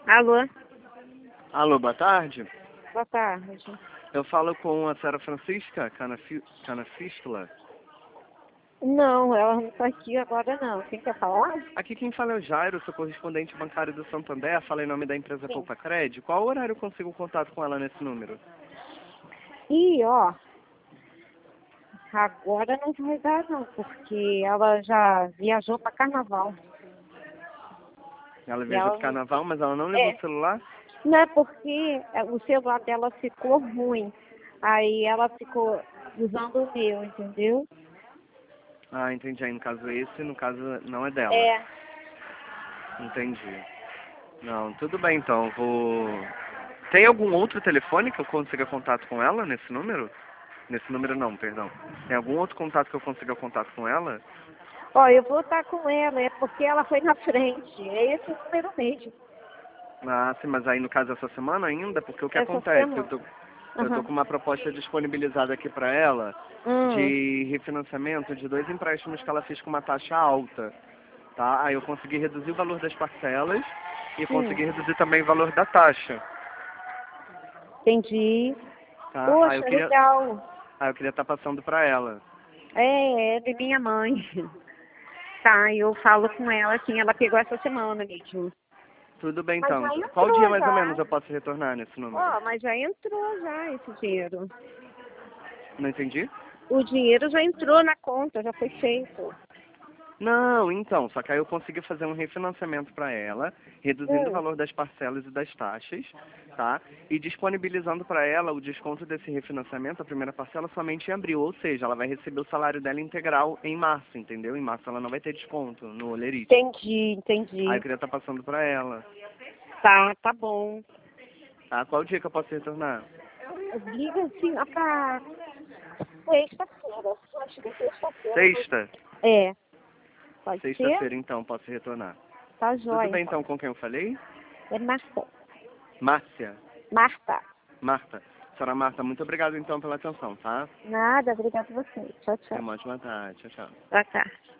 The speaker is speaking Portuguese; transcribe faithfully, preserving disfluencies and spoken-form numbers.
Alô? Alô, boa tarde. Boa tarde. Eu falo com a senhora Francisca Canafi- Canafístula. Não, ela não está aqui agora não. Quem quer falar? Aqui quem fala é o Jairo, sou correspondente bancário do Santander, fala em nome da empresa Sim. Poupa Cred. Qual horário eu consigo contato com ela nesse número? E, ó, agora não vai dar não, porque ela já viajou para carnaval. Ela E viajou ela pro não... carnaval, mas ela não levou É, o celular? não é porque é, o celular dela ficou ruim. Aí ela ficou usando o meu, entendeu? Ah, entendi. Aí no caso esse, no caso não é dela. É. Entendi. Não, tudo bem então, vou... Tem algum outro telefone que eu consiga contato com ela nesse número? Nesse número não, perdão. Tem algum outro contato que eu consiga contato com ela? Ó, eu vou estar com ela, é porque ela foi na frente. É esse o número mesmo. Ah, sim, mas aí no caso essa semana ainda, porque o que Essa acontece? Eu semana. tô, eu tô Aham. com uma proposta disponibilizada aqui para ela Hum, de refinanciamento de dois empréstimos que ela fez com uma taxa alta, tá? Aí eu consegui reduzir o valor das parcelas e sim. consegui reduzir também o valor da taxa, Entendi. tá? Aí eu Poxa, queria, legal. aí eu queria estar passando para ela. É, é de minha mãe. Tá, eu falo com ela assim, ela pegou essa semana mesmo. Tudo bem Mas então. já Qual dia entrou mais ou menos já. eu posso retornar nesse número? Ó, mas já entrou já esse dinheiro. Não entendi? O dinheiro já entrou na conta, já foi feito. Não, então, só que aí eu consegui fazer um refinanciamento para ela, reduzindo o Hum, valor das parcelas e das taxas, tá? E disponibilizando para ela o desconto desse refinanciamento, a primeira parcela, somente em abril, ou seja, ela vai receber o salário dela integral em março, entendeu? Em março ela não vai ter desconto no Olerite. entendi, Aí eu entendi. queria estar passando para ela, Tá, tá bom. tá? Qual dia que eu posso retornar? Liga assim, lá pra sexta-feira. Acho que é sexta-feira. Sexta? É, pode ser? Sexta-feira, então, posso retornar. Tá Tudo jóia, bem, então. então, com quem eu falei? É Marta. Márcia. Marta. Marta. Senhora Marta, muito obrigado, então, pela atenção, tá? Nada, obrigada a você. Tchau, Tenha tchau. uma ótima tarde. Tchau, tchau. Boa tarde.